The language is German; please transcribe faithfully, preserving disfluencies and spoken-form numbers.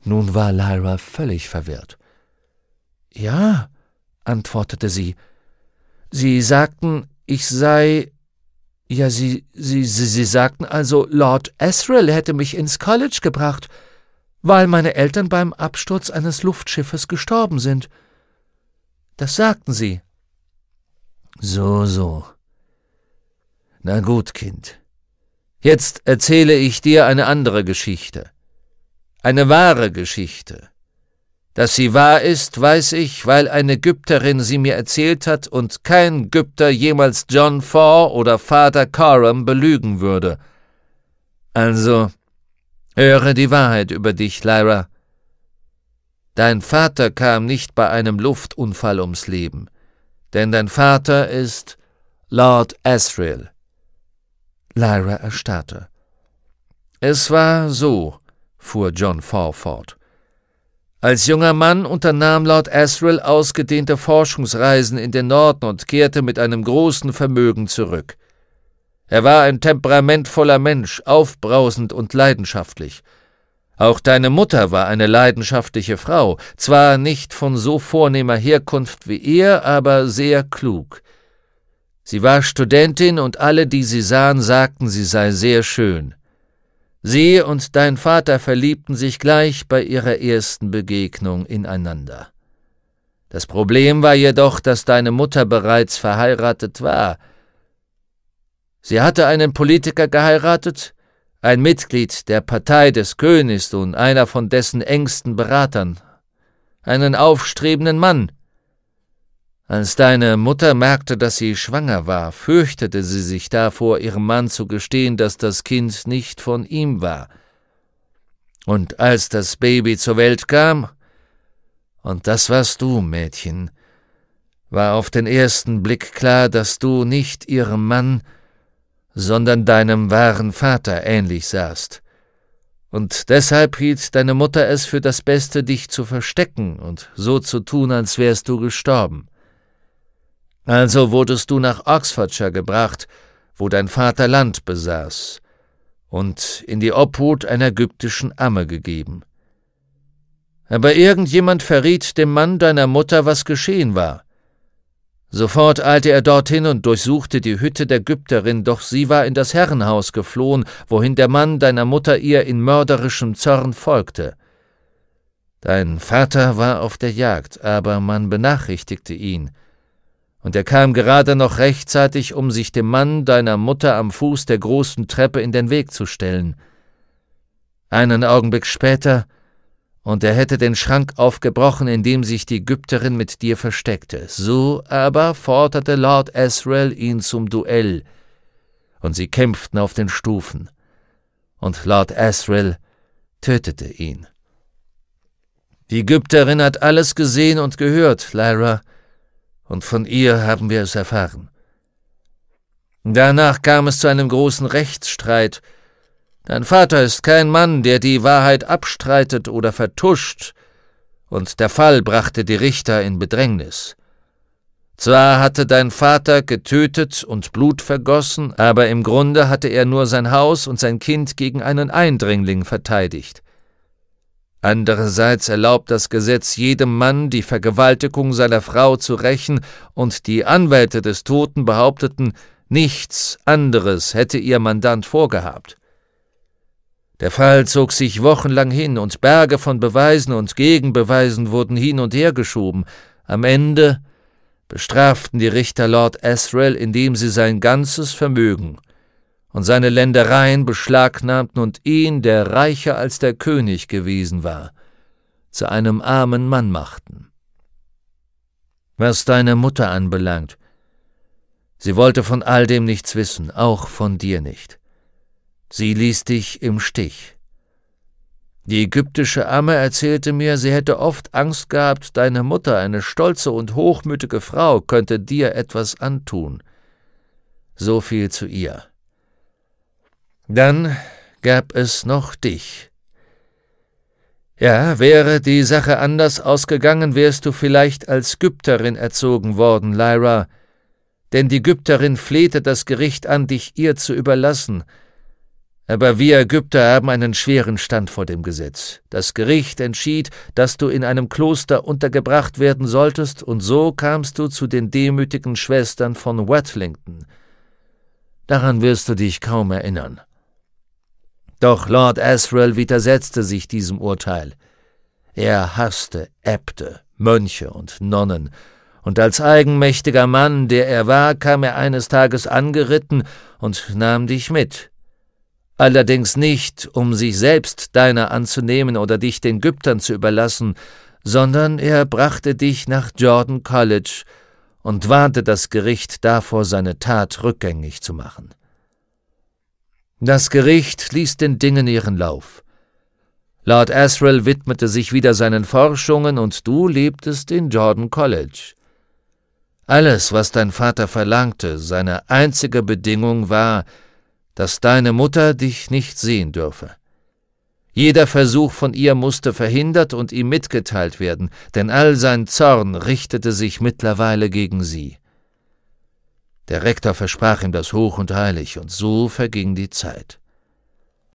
Nun war Lyra völlig verwirrt. »Ja«, antwortete sie, »Sie sagten, ich sei... Ja, Sie, Sie, Sie, Sie sagten also, Lord Asriel hätte mich ins College gebracht, weil meine Eltern beim Absturz eines Luftschiffes gestorben sind. Das sagten Sie.« »So, so. Na gut, Kind. Jetzt erzähle ich dir eine andere Geschichte. Eine wahre Geschichte. Dass sie wahr ist, weiß ich, weil eine Ägypterin sie mir erzählt hat und kein Ägypter jemals John Fore oder Vater Coram belügen würde. Also, höre die Wahrheit über dich, Lyra. Dein Vater kam nicht bei einem Luftunfall ums Leben, denn dein Vater ist Lord Asriel.« Lyra erstarrte. »Es war so«, fuhr John Fore fort. »Als junger Mann unternahm Lord Asriel ausgedehnte Forschungsreisen in den Norden und kehrte mit einem großen Vermögen zurück. Er war ein temperamentvoller Mensch, aufbrausend und leidenschaftlich. Auch deine Mutter war eine leidenschaftliche Frau, zwar nicht von so vornehmer Herkunft wie er, aber sehr klug. Sie war Studentin und alle, die sie sahen, sagten, sie sei sehr schön. Sie und dein Vater verliebten sich gleich bei ihrer ersten Begegnung ineinander. Das Problem war jedoch, dass deine Mutter bereits verheiratet war. Sie hatte einen Politiker geheiratet, ein Mitglied der Partei des Königs und einer von dessen engsten Beratern, einen aufstrebenden Mann. Als deine Mutter merkte, dass sie schwanger war, fürchtete sie sich davor, ihrem Mann zu gestehen, dass das Kind nicht von ihm war. Und als das Baby zur Welt kam, und das warst du, Mädchen, war auf den ersten Blick klar, dass du nicht ihrem Mann, sondern deinem wahren Vater ähnlich sahst. Und deshalb hielt deine Mutter es für das Beste, dich zu verstecken und so zu tun, als wärst du gestorben. Also wurdest du nach Oxfordshire gebracht, wo dein Vater Land besaß, und in die Obhut einer ägyptischen Amme gegeben. Aber irgendjemand verriet dem Mann deiner Mutter, was geschehen war. Sofort eilte er dorthin und durchsuchte die Hütte der Ägypterin, doch sie war in das Herrenhaus geflohen, wohin der Mann deiner Mutter ihr in mörderischem Zorn folgte. Dein Vater war auf der Jagd, aber man benachrichtigte ihn, und er kam gerade noch rechtzeitig, um sich dem Mann deiner Mutter am Fuß der großen Treppe in den Weg zu stellen. Einen Augenblick später, und er hätte den Schrank aufgebrochen, in dem sich die Ägypterin mit dir versteckte. So aber forderte Lord Asriel ihn zum Duell, und sie kämpften auf den Stufen, und Lord Asriel tötete ihn. Die Ägypterin hat alles gesehen und gehört, Lyra, und von ihr haben wir es erfahren. Danach kam es zu einem großen Rechtsstreit. Dein Vater ist kein Mann, der die Wahrheit abstreitet oder vertuscht, und der Fall brachte die Richter in Bedrängnis. Zwar hatte dein Vater getötet und Blut vergossen, aber im Grunde hatte er nur sein Haus und sein Kind gegen einen Eindringling verteidigt. Andererseits erlaubt das Gesetz jedem Mann, die Vergewaltigung seiner Frau zu rächen, und die Anwälte des Toten behaupteten, nichts anderes hätte ihr Mandant vorgehabt. Der Fall zog sich wochenlang hin, und Berge von Beweisen und Gegenbeweisen wurden hin und her geschoben. Am Ende bestraften die Richter Lord Asriel, indem sie sein ganzes Vermögen und seine Ländereien beschlagnahmten und ihn, der reicher als der König gewesen war, zu einem armen Mann machten. Was deine Mutter anbelangt, sie wollte von all dem nichts wissen, auch von dir nicht. Sie ließ dich im Stich. Die ägyptische Amme erzählte mir, sie hätte oft Angst gehabt, deine Mutter, eine stolze und hochmütige Frau, könnte dir etwas antun. So viel zu ihr. Dann gab es noch dich. Ja, wäre die Sache anders ausgegangen, wärst du vielleicht als Ägypterin erzogen worden, Lyra, – denn die Ägypterin flehte das Gericht an, dich ihr zu überlassen. Aber wir Ägypter haben einen schweren Stand vor dem Gesetz. Das Gericht entschied, dass du in einem Kloster untergebracht werden solltest, und so kamst du zu den demütigen Schwestern von Watlington. Daran wirst du dich kaum erinnern. Doch Lord Asriel widersetzte sich diesem Urteil. Er hasste Äbte, Mönche und Nonnen, und als eigenmächtiger Mann, der er war, kam er eines Tages angeritten und nahm dich mit. Allerdings nicht, um sich selbst deiner anzunehmen oder dich den Ägyptern zu überlassen, sondern er brachte dich nach Jordan College und warnte das Gericht davor, seine Tat rückgängig zu machen. Das Gericht ließ den Dingen ihren Lauf. Lord Asriel widmete sich wieder seinen Forschungen und du lebtest in Jordan College. Alles, was dein Vater verlangte, seine einzige Bedingung war, dass deine Mutter dich nicht sehen dürfe. Jeder Versuch von ihr musste verhindert und ihm mitgeteilt werden, denn all sein Zorn richtete sich mittlerweile gegen sie. Der Rektor versprach ihm das hoch und heilig, und so verging die Zeit.